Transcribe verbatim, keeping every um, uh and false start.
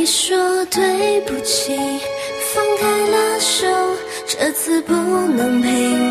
你说对不起，放开了手，这次不能陪